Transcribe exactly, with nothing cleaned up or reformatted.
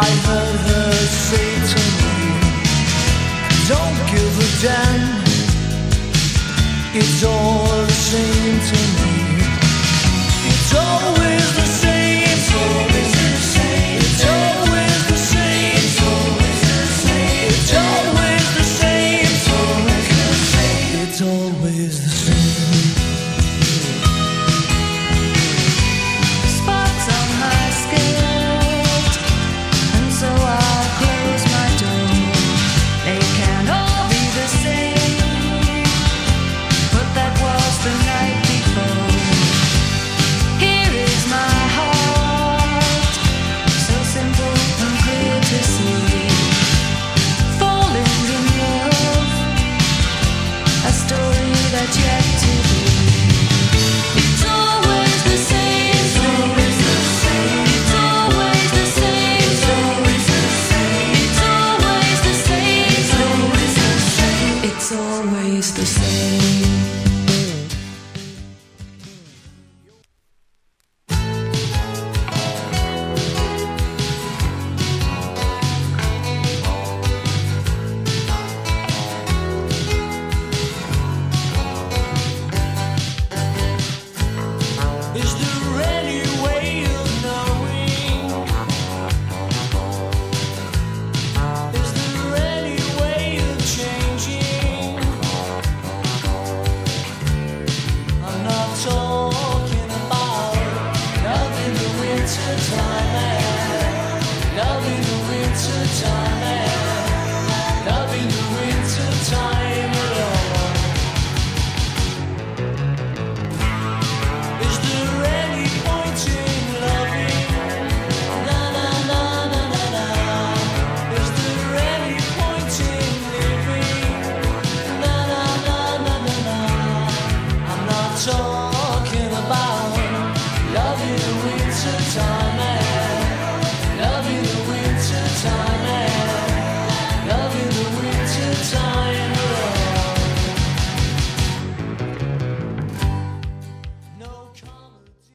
I heard her say to me, don't give a damn, it's all the same to me. It's always the same, it's always the same, it's always the same, it's always the same, it's always the same, it's always the same, it's always the same. Spots on my skirt, and so I'll close my door. They can't all be the same, but that was the night before. Here is my heart, so simple and clear to see. Falling in love, a story that's yet to be. It's always the same, it's always the same, it's always the same, it's always the same, it's always the same, it's always the same, it's always the same. Is there any way of knowing? Is there any way of changing? I'm not talking about love in the winter time.